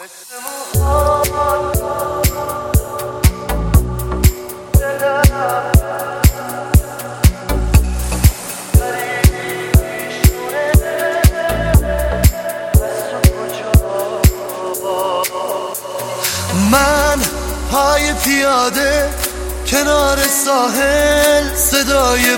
من پای پیاده کنار ساحل، صدای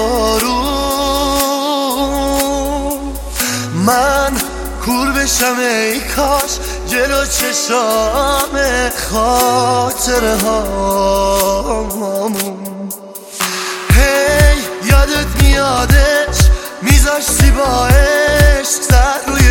بارون، من کور بشم ای کاش جلو چشام خاطره هامون. هی یادت میادش میذاشتی با عشق سر روی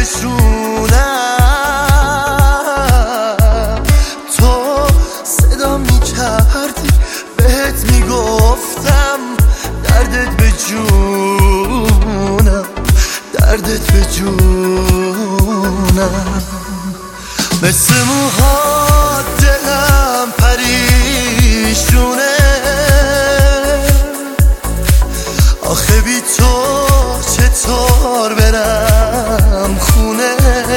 شونم، تو صدا میکردی بهت میگفتم دردت به جونم، دردت به جونم. مثل موهات دلم پریشونه، آخه بی تو چطور برم خونه؟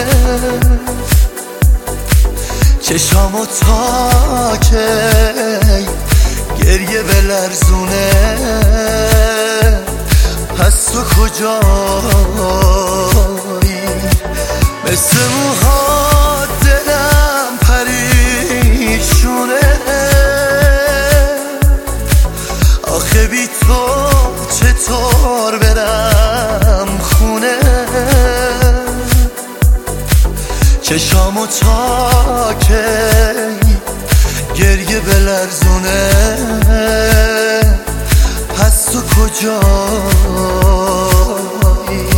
چشامو تا که گریه بلرزونه، پس تو کجایی؟ مثل موهات دلم پریشونه، آخه بی تو چطور برم خونه؟ چشامو تا که گریه بلرزونه، پس تو کجایی؟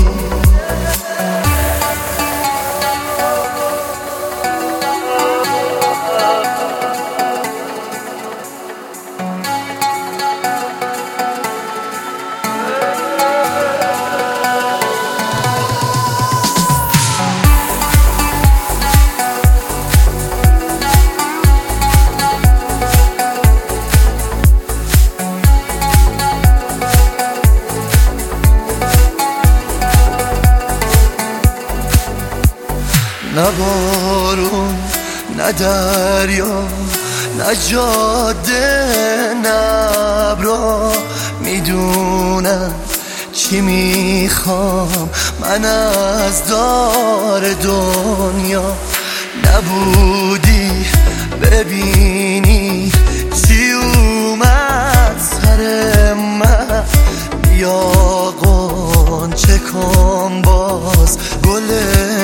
نه بارون، نه دریا، نه جاده، نه ابرا میدونم چی میخوام من از دار دنیا. نبودی ببینی چی اومد سر من، یا غنچه کن باز گل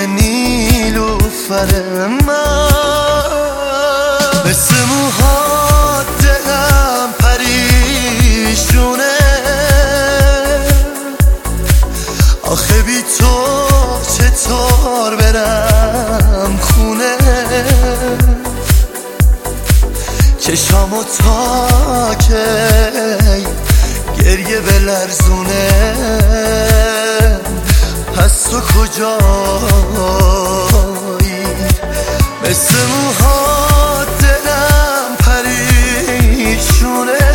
نیلوفر من. مثل موهات دلم پریشونه، آخه بی تو چطور برم خونه؟ چشامو تا که گریه بلرزونه، پس تو کجایی؟ مثل موهات دلم پریشونه،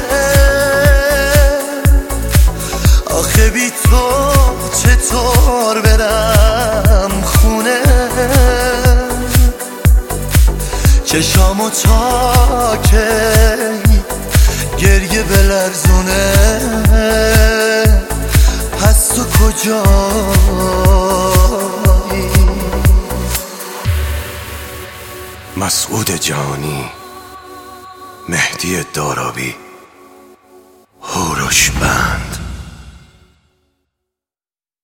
آخه بی تو چطور برم خونه؟ چشامو تا که گریه بلرزونه، پس تو کجایی؟ مسعود جانی، مهدی دارابی، هوروش بند.